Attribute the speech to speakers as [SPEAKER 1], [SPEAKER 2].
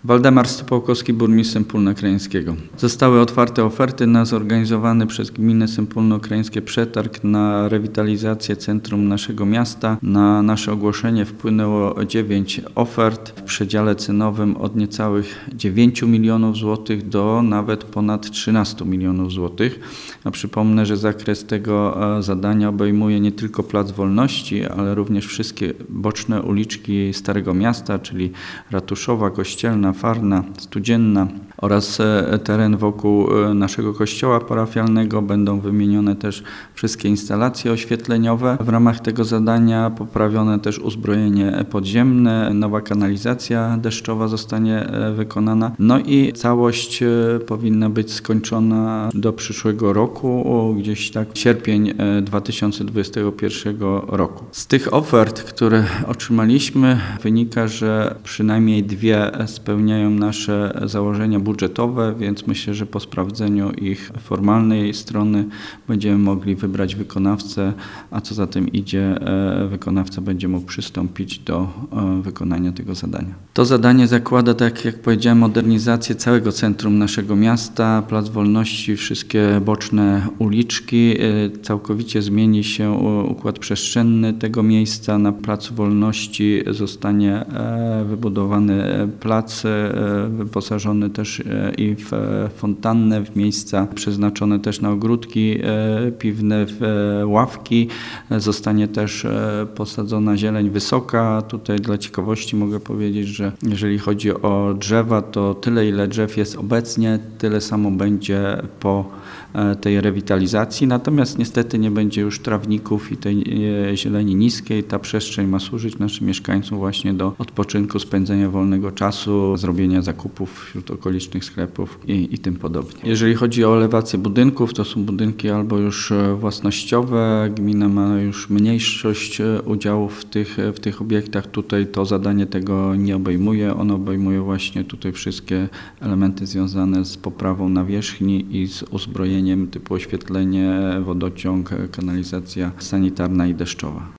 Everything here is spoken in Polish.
[SPEAKER 1] Waldemar Stypułkowski, burmistrz Sępólna Krajeńskiego. Zostały otwarte oferty na zorganizowany przez gminę Sępólno Krajeńskie przetarg na rewitalizację centrum naszego miasta. Na nasze ogłoszenie wpłynęło 9 ofert w przedziale cenowym od niecałych 9 milionów złotych do nawet ponad 13 milionów złotych. A przypomnę, że zakres tego zadania obejmuje nie tylko Plac Wolności, ale również wszystkie boczne uliczki Starego Miasta, czyli Ratuszowa, Kościelna, Farna, Studzienna oraz teren wokół naszego kościoła parafialnego. Będą wymienione też wszystkie instalacje oświetleniowe. W ramach tego zadania poprawione też uzbrojenie podziemne, nowa kanalizacja deszczowa zostanie wykonana. No i całość powinna być skończona do przyszłego roku, gdzieś tak sierpień 2021 roku. Z tych ofert, które otrzymaliśmy, wynika, że przynajmniej 2 spełniają nasze założenia budżetowe, więc myślę, że po sprawdzeniu ich formalnej strony będziemy mogli wybrać wykonawcę, a co za tym idzie, wykonawca będzie mógł przystąpić do wykonania tego zadania. To zadanie zakłada, tak jak powiedziałem, modernizację całego centrum naszego miasta, Plac Wolności, wszystkie boczne uliczki. Całkowicie zmieni się układ przestrzenny tego miejsca. Na Placu Wolności zostanie wybudowany plac, wyposażony też i w fontannę, w miejsca przeznaczone też na ogródki piwne, w ławki. Zostanie też posadzona zieleń wysoka. Tutaj dla ciekawości mogę powiedzieć, że jeżeli chodzi o drzewa, to tyle, ile drzew jest obecnie, tyle samo będzie po tej rewitalizacji, natomiast niestety nie będzie już trawników i tej zieleni niskiej. Ta przestrzeń ma służyć naszym mieszkańcom właśnie do odpoczynku, spędzenia wolnego czasu, zrobienia zakupów wśród okolicznych sklepów i tym podobnie. Jeżeli chodzi o elewację budynków, to są budynki albo już własnościowe, gmina ma już mniejszość udziałów w tych obiektach. Tutaj to zadanie tego nie obejmuje. Ono obejmuje właśnie tutaj wszystkie elementy związane z poprawą nawierzchni i z uzbrojeniem typu oświetlenie, wodociąg, kanalizacja sanitarna i deszczowa.